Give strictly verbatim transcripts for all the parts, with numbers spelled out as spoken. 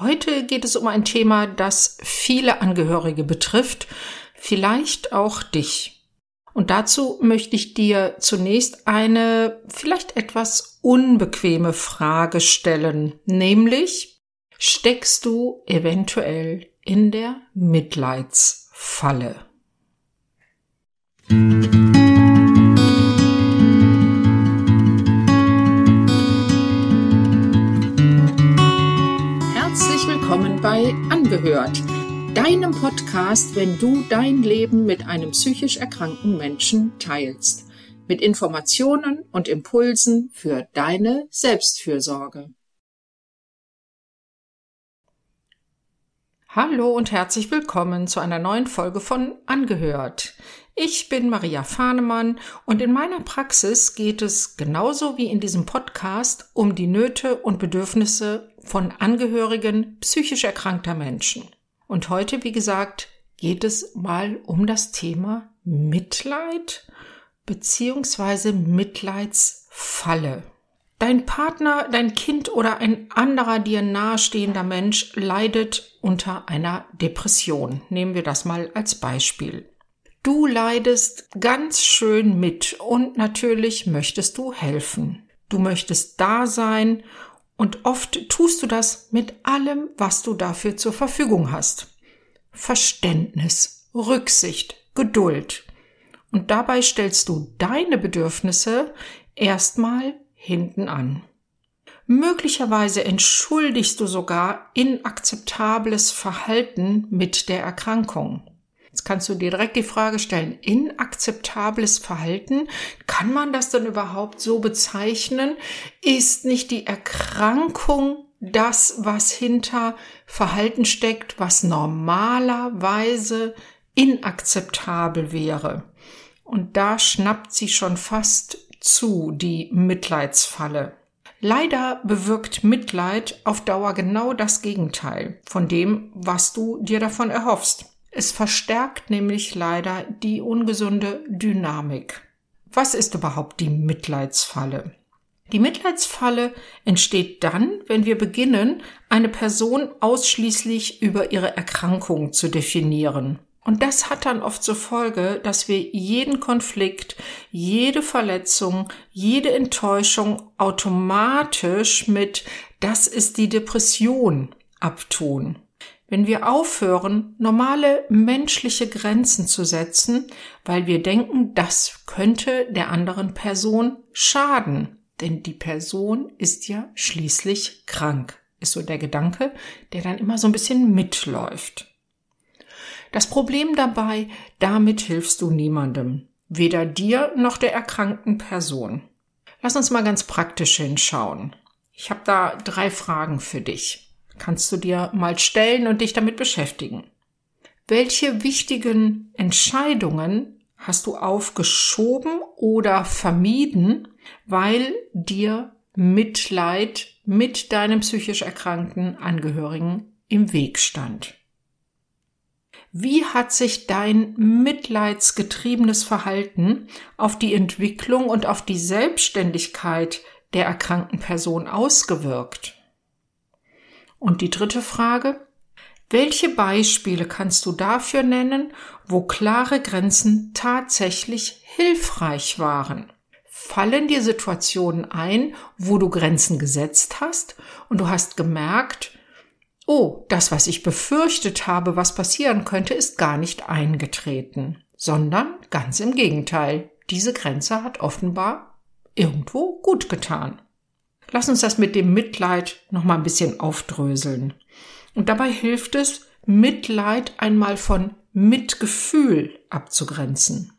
Heute geht es um ein Thema, das viele Angehörige betrifft, vielleicht auch dich. Und dazu möchte ich dir zunächst eine vielleicht etwas unbequeme Frage stellen, nämlich: Steckst du eventuell in der Mitleidsfalle? Herzlich willkommen bei Angehört, deinem Podcast, wenn du dein Leben mit einem psychisch erkrankten Menschen teilst, mit Informationen und Impulsen für deine Selbstfürsorge. Hallo und herzlich willkommen zu einer neuen Folge von Angehört. Ich bin Maria Fahnemann und in meiner Praxis geht es genauso wie in diesem Podcast um die Nöte und Bedürfnisse von Angehörigen psychisch erkrankter Menschen. Und heute, wie gesagt, geht es mal um das Thema Mitleid bzw. Mitleidsfalle. Dein Partner, dein Kind oder ein anderer dir nahestehender Mensch leidet unter einer Depression. Nehmen wir das mal als Beispiel. Du leidest ganz schön mit und natürlich möchtest du helfen. Du möchtest da sein und oft tust du das mit allem, was du dafür zur Verfügung hast. Verständnis, Rücksicht, Geduld. Und dabei stellst du deine Bedürfnisse erstmal hinten an. Möglicherweise entschuldigst du sogar inakzeptables Verhalten mit der Erkrankung. Jetzt kannst du dir direkt die Frage stellen, inakzeptables Verhalten, kann man das denn überhaupt so bezeichnen? Ist nicht die Erkrankung das, was hinter Verhalten steckt, was normalerweise inakzeptabel wäre? Und da schnappt sie schon fast zu, die Mitleidsfalle. Leider bewirkt Mitleid auf Dauer genau das Gegenteil von dem, was du dir davon erhoffst. Es verstärkt nämlich leider die ungesunde Dynamik. Was ist überhaupt die Mitleidsfalle? Die Mitleidsfalle entsteht dann, wenn wir beginnen, eine Person ausschließlich über ihre Erkrankung zu definieren. Und das hat dann oft zur Folge, dass wir jeden Konflikt, jede Verletzung, jede Enttäuschung automatisch mit „das ist die Depression" abtun. Wenn wir aufhören, normale menschliche Grenzen zu setzen, weil wir denken, das könnte der anderen Person schaden. Denn die Person ist ja schließlich krank, ist so der Gedanke, der dann immer so ein bisschen mitläuft. Das Problem dabei, damit hilfst du niemandem, weder dir noch der erkrankten Person. Lass uns mal ganz praktisch hinschauen. Ich habe da drei Fragen für dich. Kannst du dir mal stellen und dich damit beschäftigen. Welche wichtigen Entscheidungen hast du aufgeschoben oder vermieden, weil dir Mitleid mit deinem psychisch erkrankten Angehörigen im Weg stand? Wie hat sich dein mitleidsgetriebenes Verhalten auf die Entwicklung und auf die Selbstständigkeit der erkrankten Person ausgewirkt? Und die dritte Frage: Welche Beispiele kannst du dafür nennen, wo klare Grenzen tatsächlich hilfreich waren? Fallen dir Situationen ein, wo du Grenzen gesetzt hast und du hast gemerkt, oh, das, was ich befürchtet habe, was passieren könnte, ist gar nicht eingetreten, sondern ganz im Gegenteil. Diese Grenze hat offenbar irgendwo gut getan. Lass uns das mit dem Mitleid noch mal ein bisschen aufdröseln. Und dabei hilft es, Mitleid einmal von Mitgefühl abzugrenzen.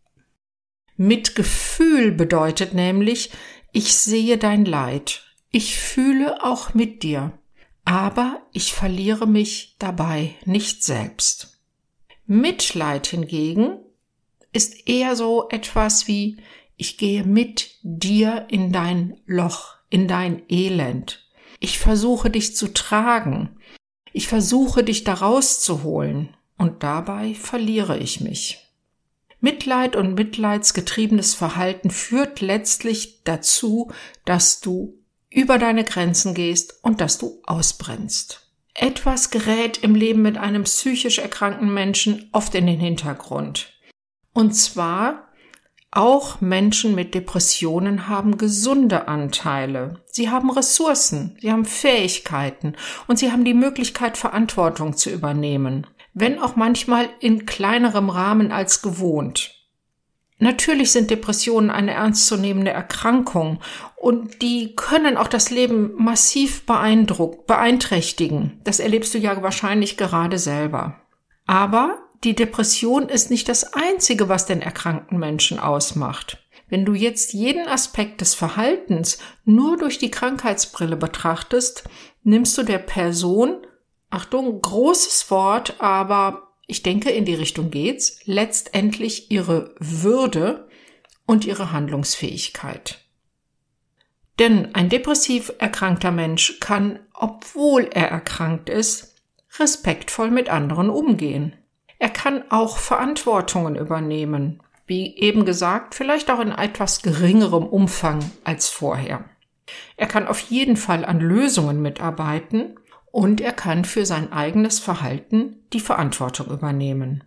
Mitgefühl bedeutet nämlich, ich sehe dein Leid, ich fühle auch mit dir, aber ich verliere mich dabei nicht selbst. Mitleid hingegen ist eher so etwas wie, ich gehe mit dir in dein Loch, in dein Elend. Ich versuche dich zu tragen. Ich versuche dich da rauszuholen. Und dabei verliere ich mich. Mitleid und mitleidsgetriebenes Verhalten führt letztlich dazu, dass du über deine Grenzen gehst und dass du ausbrennst. etwas gerät im Leben mit einem psychisch erkrankten Menschen oft in den Hintergrund. Und zwar auch Menschen mit Depressionen haben gesunde Anteile. Sie haben Ressourcen, sie haben Fähigkeiten und sie haben die Möglichkeit, Verantwortung zu übernehmen, wenn auch manchmal in kleinerem Rahmen als gewohnt. Natürlich sind Depressionen eine ernstzunehmende Erkrankung und die können auch das Leben massiv beeindruck, beeinträchtigen. Das erlebst du ja wahrscheinlich gerade selber. Aber die Depression ist nicht das Einzige, was den erkrankten Menschen ausmacht. Wenn du jetzt jeden Aspekt des Verhaltens nur durch die Krankheitsbrille betrachtest, nimmst du der Person, Achtung, großes Wort, aber ich denke, in die Richtung geht's, letztendlich ihre Würde und ihre Handlungsfähigkeit. Denn ein depressiv erkrankter Mensch kann, obwohl er erkrankt ist, respektvoll mit anderen umgehen. Er kann auch Verantwortungen übernehmen, wie eben gesagt, vielleicht auch in etwas geringerem Umfang als vorher. Er kann auf jeden Fall an Lösungen mitarbeiten und er kann für sein eigenes Verhalten die Verantwortung übernehmen.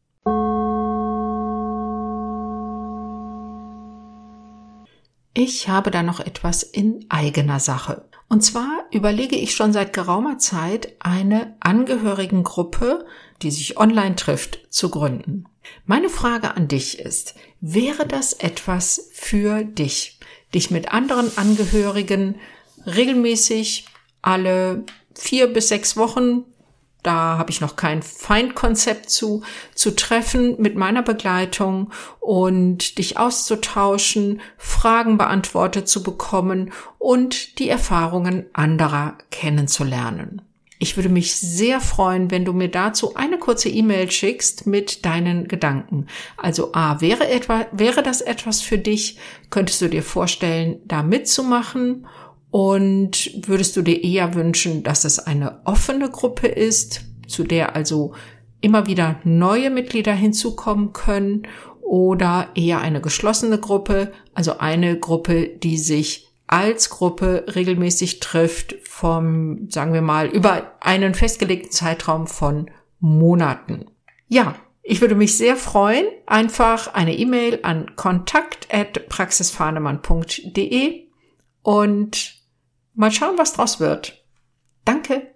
Ich habe da noch etwas in eigener Sache. Und zwar überlege ich schon seit geraumer Zeit, eine Angehörigengruppe, die sich online trifft, zu gründen. Meine Frage an dich ist, wäre das etwas für dich, dich mit anderen Angehörigen regelmäßig alle vier bis sechs Wochen, da habe ich noch kein Feindkonzept zu, zu treffen mit meiner Begleitung und dich auszutauschen, Fragen beantwortet zu bekommen und die Erfahrungen anderer kennenzulernen. Ich würde mich sehr freuen, wenn du mir dazu eine kurze E-Mail schickst mit deinen Gedanken. Also A, wäre etwa, wäre das etwas für dich? Könntest du dir vorstellen, da mitzumachen? Und würdest du dir eher wünschen, dass es eine offene Gruppe ist, zu der also immer wieder neue Mitglieder hinzukommen können, oder eher eine geschlossene Gruppe, also eine Gruppe, die sich als Gruppe regelmäßig trifft, vom, sagen wir mal, über einen festgelegten Zeitraum von Monaten? Ja, ich würde mich sehr freuen. Einfach eine E-Mail an kontakt at praxisfahnemann punkt de und mal schauen, was draus wird. Danke.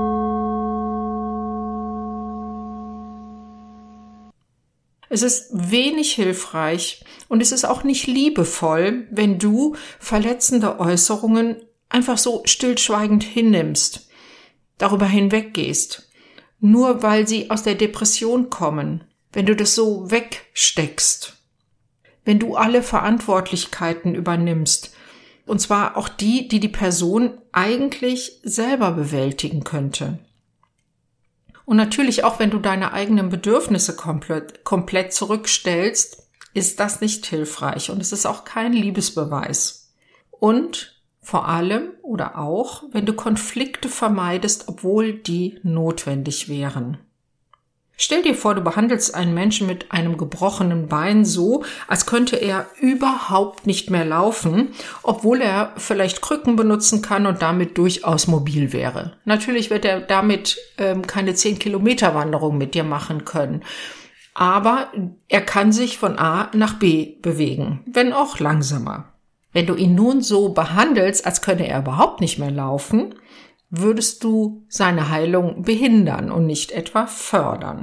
Es ist wenig hilfreich und es ist auch nicht liebevoll, wenn du verletzende Äußerungen einfach so stillschweigend hinnimmst, darüber hinweggehst, nur weil sie aus der Depression kommen, wenn du das so wegsteckst, wenn du alle Verantwortlichkeiten übernimmst, und zwar auch die, die die Person eigentlich selber bewältigen könnte. Und natürlich auch, wenn du deine eigenen Bedürfnisse komplett, komplett zurückstellst, ist das nicht hilfreich und es ist auch kein Liebesbeweis. Und vor allem oder auch, wenn du Konflikte vermeidest, obwohl die notwendig wären. Stell dir vor, du behandelst einen Menschen mit einem gebrochenen Bein so, als könnte er überhaupt nicht mehr laufen, obwohl er vielleicht Krücken benutzen kann und damit durchaus mobil wäre. Natürlich wird er damit ähm, keine zehn Kilometer Wanderung mit dir machen können, aber er kann sich von A nach B bewegen, wenn auch langsamer. Wenn du ihn nun so behandelst, als könne er überhaupt nicht mehr laufen, würdest du seine Heilung behindern und nicht etwa fördern.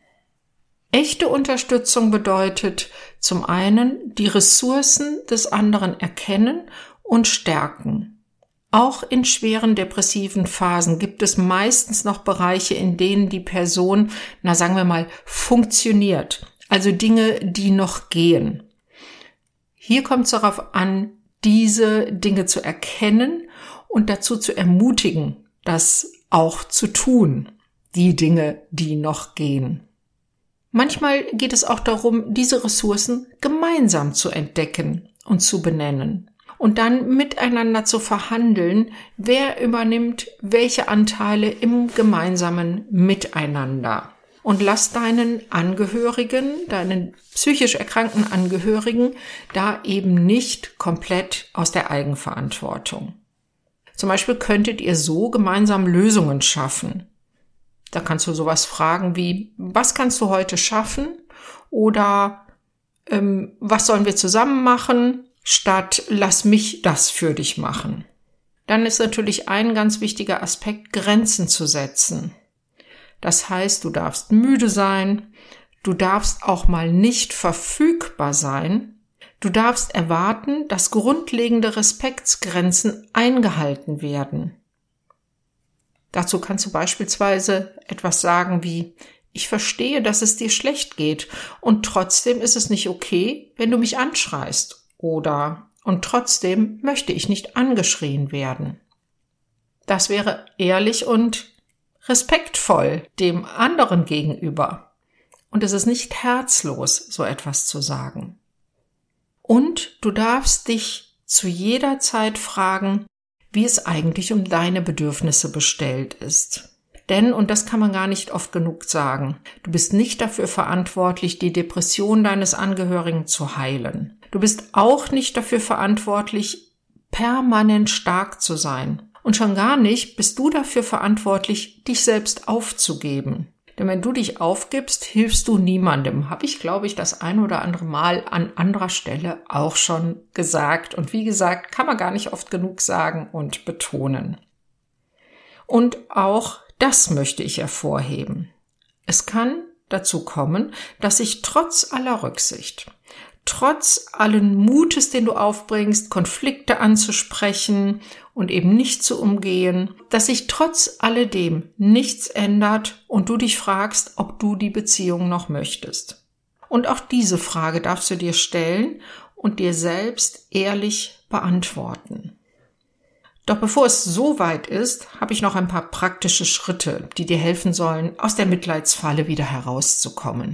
Echte Unterstützung bedeutet zum einen die Ressourcen des anderen erkennen und stärken. Auch in schweren depressiven Phasen gibt es meistens noch Bereiche, in denen die Person, na sagen wir mal, funktioniert, also Dinge, die noch gehen. Hier kommt es darauf an, diese Dinge zu erkennen und dazu zu ermutigen, das auch zu tun, die Dinge, die noch gehen. Manchmal geht es auch darum, diese Ressourcen gemeinsam zu entdecken und zu benennen und dann miteinander zu verhandeln, wer übernimmt welche Anteile im gemeinsamen Miteinander. Und lass deinen Angehörigen, deinen psychisch erkrankten Angehörigen, da eben nicht komplett aus der Eigenverantwortung. Zum Beispiel könntet ihr so gemeinsam Lösungen schaffen. Da kannst du sowas fragen wie, was kannst du heute schaffen? Oder ähm, was sollen wir zusammen machen? Statt, lass mich das für dich machen. Dann ist natürlich ein ganz wichtiger Aspekt, Grenzen zu setzen. Das heißt, du darfst müde sein, du darfst auch mal nicht verfügbar sein, du darfst erwarten, dass grundlegende Respektsgrenzen eingehalten werden. Dazu kannst du beispielsweise etwas sagen wie, ich verstehe, dass es dir schlecht geht und trotzdem ist es nicht okay, wenn du mich anschreist. Oder, und trotzdem möchte ich nicht angeschrien werden. Das wäre ehrlich und respektvoll dem anderen gegenüber. Und es ist nicht herzlos, so etwas zu sagen. Und du darfst dich zu jeder Zeit fragen, wie es eigentlich um deine Bedürfnisse bestellt ist. Denn, und das kann man gar nicht oft genug sagen, du bist nicht dafür verantwortlich, die Depression deines Angehörigen zu heilen. Du bist auch nicht dafür verantwortlich, permanent stark zu sein. Und schon gar nicht bist du dafür verantwortlich, dich selbst aufzugeben. Denn wenn du dich aufgibst, hilfst du niemandem. Habe ich, glaube ich, das ein oder andere Mal an anderer Stelle auch schon gesagt. Und wie gesagt, kann man gar nicht oft genug sagen und betonen. Und auch das möchte ich hervorheben. Es kann dazu kommen, dass ich trotz aller Rücksicht, trotz allen Mutes, den du aufbringst, Konflikte anzusprechen und eben nicht zu umgehen, dass sich trotz alledem nichts ändert und du dich fragst, ob du die Beziehung noch möchtest. Und auch diese Frage darfst du dir stellen und dir selbst ehrlich beantworten. Doch bevor es so weit ist, habe ich noch ein paar praktische Schritte, die dir helfen sollen, aus der Mitleidsfalle wieder herauszukommen.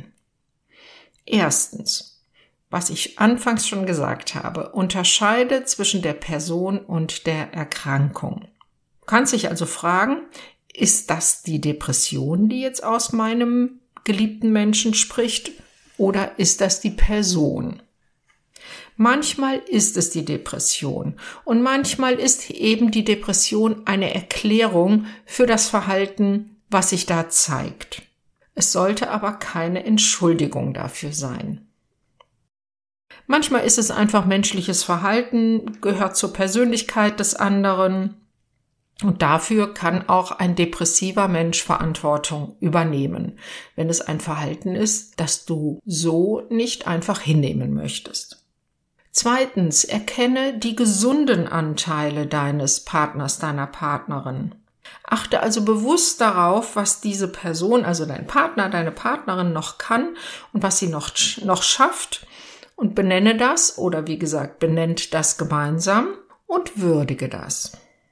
Erstens, was ich anfangs schon gesagt habe, unterscheide zwischen der Person und der Erkrankung. Du kannst dich also fragen, ist das die Depression, die jetzt aus meinem geliebten Menschen spricht, oder ist das die Person? Manchmal ist es die Depression und manchmal ist eben die Depression eine Erklärung für das Verhalten, was sich da zeigt. Es sollte aber keine Entschuldigung dafür sein. Manchmal ist es einfach menschliches Verhalten, gehört zur Persönlichkeit des anderen und dafür kann auch ein depressiver Mensch Verantwortung übernehmen, wenn es ein Verhalten ist, das du so nicht einfach hinnehmen möchtest. Zweitens, erkenne die gesunden Anteile deines Partners, deiner Partnerin. Achte also bewusst darauf, was diese Person, also dein Partner, deine Partnerin noch kann und was sie noch, noch schafft und benenne das oder wie gesagt, benennt das gemeinsam und würdige das.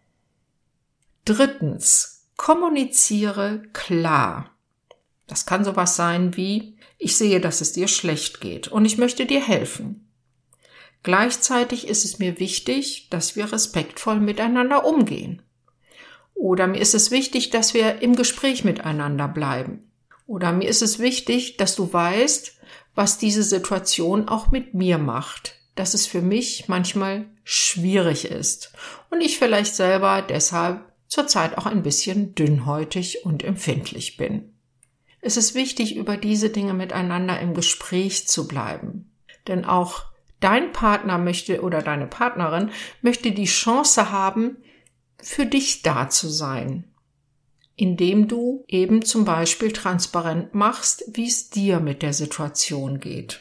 Drittens, kommuniziere klar. Das kann sowas sein wie, ich sehe, dass es dir schlecht geht und ich möchte dir helfen. Gleichzeitig ist es mir wichtig, dass wir respektvoll miteinander umgehen. Oder mir ist es wichtig, dass wir im Gespräch miteinander bleiben. Oder mir ist es wichtig, dass du weißt, was diese Situation auch mit mir macht. Dass es für mich manchmal schwierig ist. Und ich vielleicht selber deshalb zurzeit auch ein bisschen dünnhäutig und empfindlich bin. Es ist wichtig, über diese Dinge miteinander im Gespräch zu bleiben. Denn auch dein Partner möchte oder deine Partnerin möchte die Chance haben, für dich da zu sein, indem du eben zum Beispiel transparent machst, wie es dir mit der Situation geht.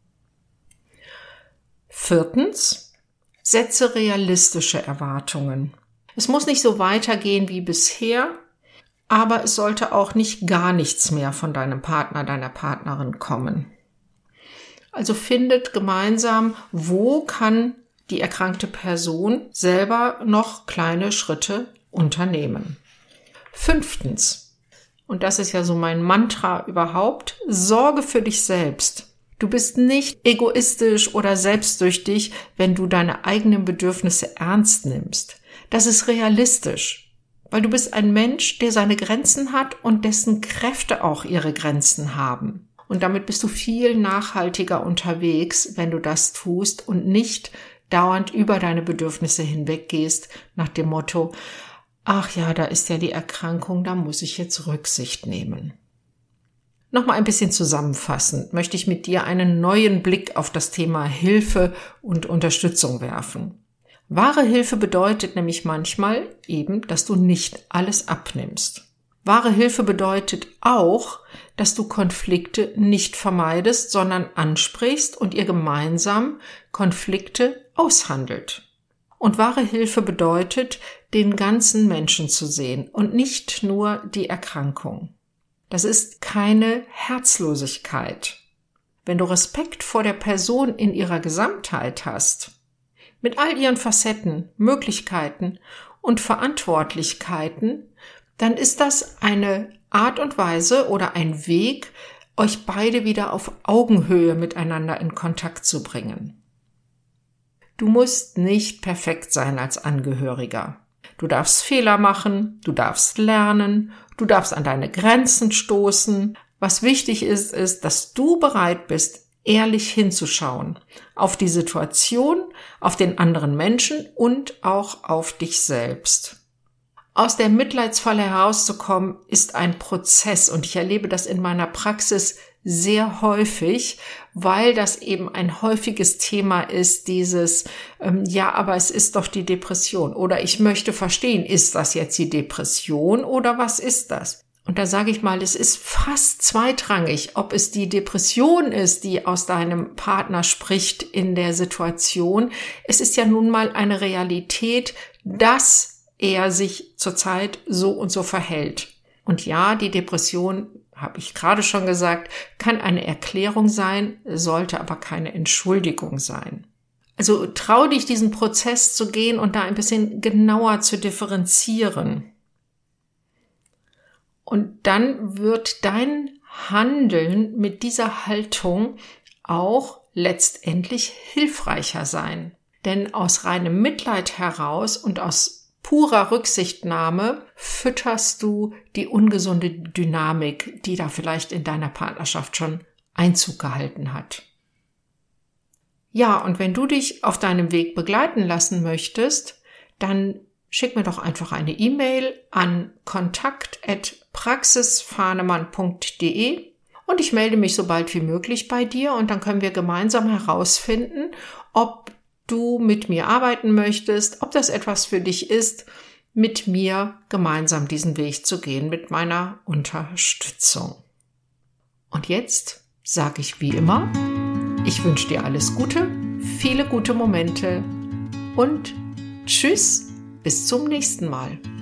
Viertens, setze realistische Erwartungen. Es muss nicht so weitergehen wie bisher, aber es sollte auch nicht gar nichts mehr von deinem Partner, deiner Partnerin kommen. Also findet gemeinsam, wo kann die erkrankte Person selber noch kleine Schritte unternehmen. Fünftens, und das ist ja so mein Mantra überhaupt, sorge für dich selbst. Du bist nicht egoistisch oder selbstsüchtig, wenn du deine eigenen Bedürfnisse ernst nimmst. Das ist realistisch, weil du bist ein Mensch, der seine Grenzen hat und dessen Kräfte auch ihre Grenzen haben. Und damit bist du viel nachhaltiger unterwegs, wenn du das tust und nicht dauernd über deine Bedürfnisse hinweggehst, nach dem Motto, ach ja, da ist ja die Erkrankung, da muss ich jetzt Rücksicht nehmen. Nochmal ein bisschen zusammenfassend möchte ich mit dir einen neuen Blick auf das Thema Hilfe und Unterstützung werfen. Wahre Hilfe bedeutet nämlich manchmal eben, dass du nicht alles abnimmst. Wahre Hilfe bedeutet auch, dass du Konflikte nicht vermeidest, sondern ansprichst und ihr gemeinsam Konflikte aushandelt. Und wahre Hilfe bedeutet, den ganzen Menschen zu sehen und nicht nur die Erkrankung. Das ist keine Herzlosigkeit. Wenn du Respekt vor der Person in ihrer Gesamtheit hast, mit all ihren Facetten, Möglichkeiten und Verantwortlichkeiten, dann ist das eine Art und Weise oder ein Weg, euch beide wieder auf Augenhöhe miteinander in Kontakt zu bringen. Du musst nicht perfekt sein als Angehöriger. Du darfst Fehler machen, du darfst lernen, du darfst an deine Grenzen stoßen. Was wichtig ist, ist, dass du bereit bist, ehrlich hinzuschauen auf die Situation, auf den anderen Menschen und auch auf dich selbst. Aus der Mitleidsfalle herauszukommen, ist ein Prozess und ich erlebe das in meiner Praxis sehr häufig, weil das eben ein häufiges Thema ist, dieses, ähm, ja, aber es ist doch die Depression oder ich möchte verstehen, ist das jetzt die Depression oder was ist das? Und da sage ich mal, es ist fast zweitrangig, ob es die Depression ist, die aus deinem Partner spricht in der Situation. Es ist ja nun mal eine Realität, dass er sich zurzeit so und so verhält. Und ja, die Depression, habe ich gerade schon gesagt, kann eine Erklärung sein, sollte aber keine Entschuldigung sein. Also trau dich, diesen Prozess zu gehen und da ein bisschen genauer zu differenzieren. Und dann wird dein Handeln mit dieser Haltung auch letztendlich hilfreicher sein. Denn aus reinem Mitleid heraus und aus purer Rücksichtnahme fütterst du die ungesunde Dynamik, die da vielleicht in deiner Partnerschaft schon Einzug gehalten hat. Ja, und wenn du dich auf deinem Weg begleiten lassen möchtest, dann schick mir doch einfach eine E-Mail an kontakt at praxisfahnemann punkt de und ich melde mich so bald wie möglich bei dir und dann können wir gemeinsam herausfinden, ob du mit mir arbeiten möchtest, ob das etwas für dich ist, mit mir gemeinsam diesen Weg zu gehen, mit meiner Unterstützung. Und jetzt sage ich wie immer, ich wünsche dir alles Gute, viele gute Momente und tschüss, bis zum nächsten Mal.